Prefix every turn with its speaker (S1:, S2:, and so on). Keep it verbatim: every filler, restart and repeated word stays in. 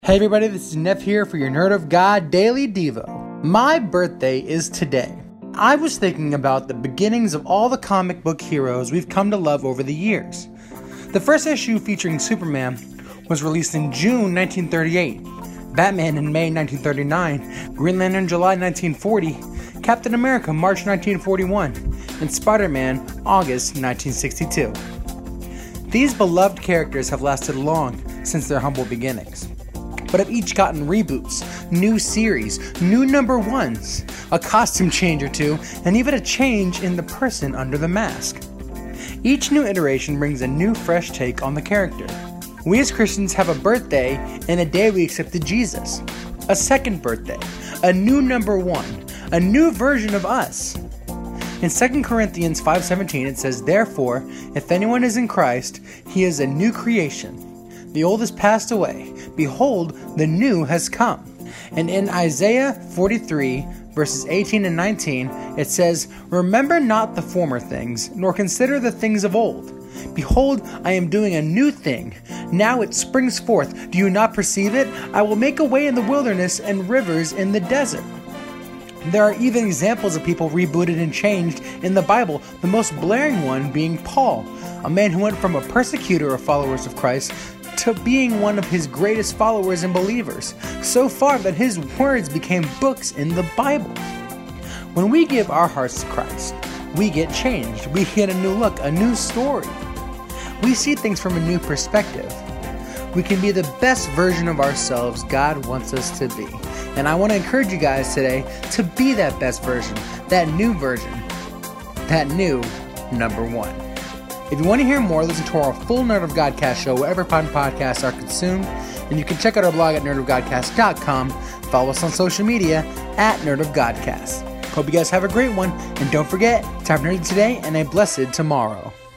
S1: Hey everybody, this is Neff here for your Nerd of God Daily Devo. My birthday is today. I was thinking about the beginnings of all the comic book heroes we've come to love over the years. The first issue featuring Superman was released in June nineteen thirty-eight, Batman in May nineteen thirty-nine, Green Lantern July nineteen forty, Captain America March nineteen forty-one, and Spider-Man August nineteen sixty-two. These beloved characters have lasted long since their humble beginnings, but have each gotten reboots, new series, new number ones, a costume change or two, and even a change in the person under the mask. Each new iteration brings a new fresh take on the character. We as Christians have a birthday and a day we accepted Jesus, a second birthday, a new number one, a new version of us. In Second Corinthians five seventeen it says, "Therefore, if anyone is in Christ, he is a new creation. The old has passed away. Behold, the new has come." And in Isaiah forty-three, verses eighteen and nineteen, it says, "Remember not the former things, nor consider the things of old. Behold, I am doing a new thing. Now it springs forth. Do you not perceive it? I will make a way in the wilderness and rivers in the desert." There are even examples of people rebooted and changed in the Bible, the most blaring one being Paul, a man who went from a persecutor of followers of Christ to being one of his greatest followers and believers, so far that his words became books in the Bible. When we give our hearts to Christ, we get changed. We get a new look, a new story. We see things from a new perspective. We can be the best version of ourselves God wants us to be. And I want to encourage you guys today to be that best version, that new version, that new number one. If you want to hear more, listen to our full Nerd of Godcast show wherever fine podcasts are consumed. And you can check out our blog at nerd of godcast dot com. Follow us on social media at Nerd of Godcast. Hope you guys have a great one. And don't forget to have nerdy today and a blessed tomorrow.